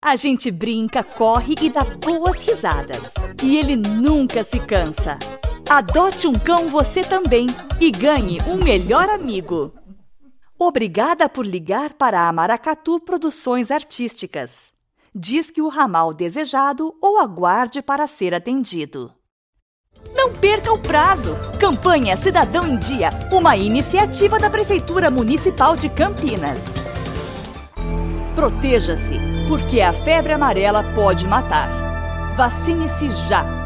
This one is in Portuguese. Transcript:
A gente brinca, corre e dá boas risadas. E ele nunca se cansa. Adote um cão você também e ganhe um melhor amigo. Obrigada por ligar para a Maracatu Produções Artísticas. Disque o ramal desejado ou aguarde para ser atendido. Não perca o prazo! Campanha Cidadão em Dia, uma iniciativa da Prefeitura Municipal de Campinas. Proteja-se, porque a febre amarela pode matar. Vacine-se já!